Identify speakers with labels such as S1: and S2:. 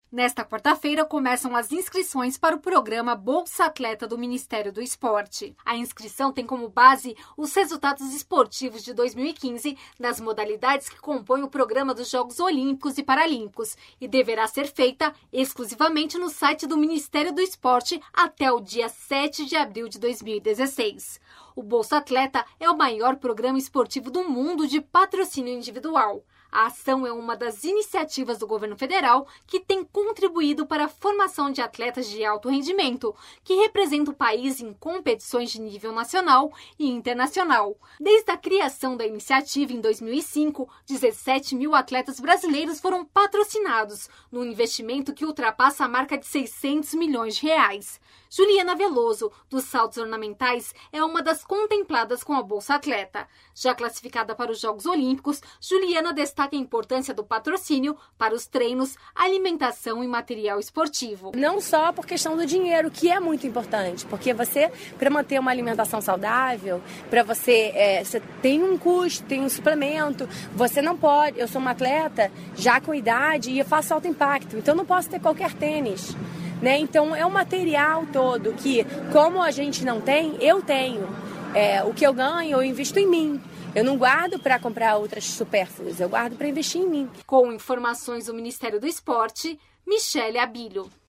S1: Nesta quarta-feira, começam as inscrições para o programa Bolsa Atleta do Ministério do Esporte. A inscrição tem como base os resultados esportivos de 2015 das modalidades que compõem o programa dos Jogos Olímpicos e Paralímpicos e deverá ser feita exclusivamente no site do Ministério do Esporte até o dia 7 de abril de 2016. O Bolsa Atleta é o maior programa esportivo do mundo de patrocínio individual. A ação é uma das iniciativas do governo federal que tem contribuído para a formação de atletas de alto rendimento, que representam o país em competições de nível nacional e internacional. Desde a criação da iniciativa em 2005, 17 mil atletas brasileiros foram patrocinados, num investimento que ultrapassa a marca de 600 milhões de reais. Juliana Veloso, dos saltos ornamentais, é uma das contempladas com a Bolsa Atleta. Já classificada para os Jogos Olímpicos, Juliana destaca a importância do patrocínio para os treinos, alimentação e material esportivo.
S2: Não só por questão do dinheiro, que é muito importante, porque você, para manter uma alimentação saudável, para você tem um custo, tem um suplemento, você não pode, eu sou uma atleta já com idade e eu faço alto impacto, então não posso ter qualquer tênis. Então é um material todo que, como a gente não tem, eu tenho. O que eu ganho, eu invisto em mim. Eu não guardo para comprar outras supérfluas, eu guardo para investir em mim.
S1: Com informações do Ministério do Esporte, Michele Abílio.